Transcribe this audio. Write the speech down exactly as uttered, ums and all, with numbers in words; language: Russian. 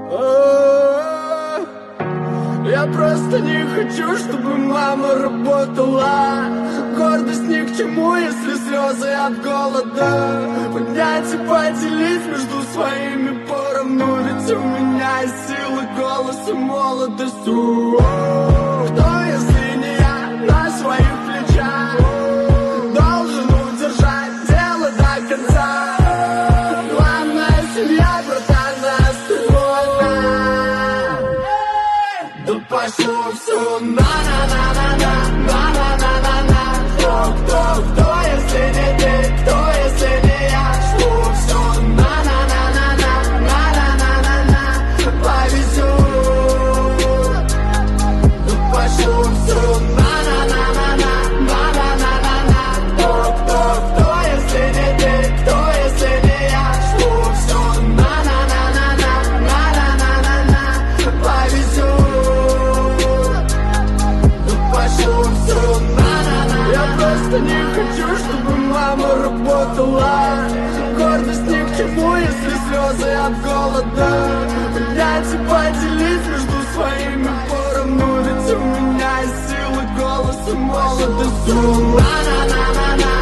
Я просто не хочу, чтобы мама работала. Гордость ни к чему, если слезы от голода. Поднять и поделить между своими поровну. Ведь у меня есть силы, голос и молодость. Кто, если не я, на своих плечах должен удержать дело до конца. Главная семья, братан, да пошло все на-на-на-на-на, на-на-на-на-на. Кто, кто, кто, если не ты, кто, если не я? Шло все на-на-на-на-на, на-на-на-на-на. Повезет. Да пошло все на-на-на-на-на, на-на-на-на-на. Кто, кто, кто, если не ты, кто, если не я? Шло все на-на-на-на-на, на-на-на-на-на. Повезет. Я просто не хочу, чтобы мама работала. Гордость ни к чему, если слезы от голода. Поднять и поделить между своими поровну. Ведь у меня есть силы, голос и молодость. На-на-на-на-на.